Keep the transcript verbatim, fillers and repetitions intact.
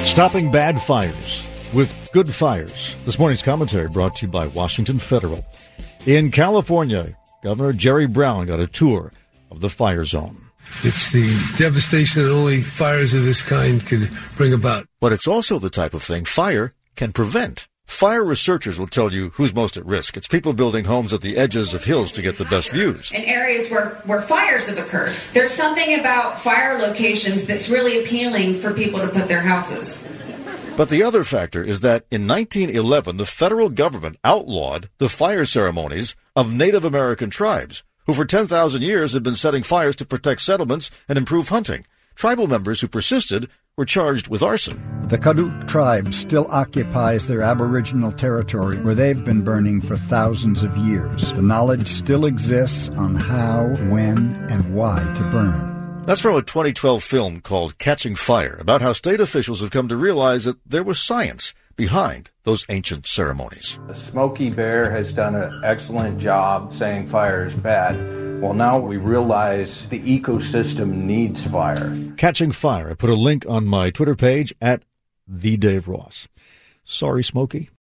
Stopping bad fires with good fires. This morning's commentary brought to you by Washington Federal. In California, Governor Jerry Brown got a tour of the fire zone. It's the devastation that only fires of this kind could bring about. But it's also the type of thing fire can prevent. Fire researchers will tell you who's most at risk. It's people building homes at the edges of hills to get the best views. In areas where, where fires have occurred, there's something about fire locations that's really appealing for people to put their houses. But the other factor is that in nineteen eleven, the federal government outlawed the fire ceremonies of Native American tribes, who for ten thousand years had been setting fires to protect settlements and improve hunting. Tribal members who persisted were charged with arson. The Karuk tribe still occupies their aboriginal territory where they've been burning for thousands of years. The knowledge still exists on how, when, and why to burn. That's from a twenty twelve film called Catching Fire, about how state officials have come to realize that there was science behind those ancient ceremonies. Smokey Bear has done an excellent job saying fire is bad. Well, now we realize the ecosystem needs fire. Catching Fire. I put a link on my Twitter page at the Dave Ross. Sorry, Smokey.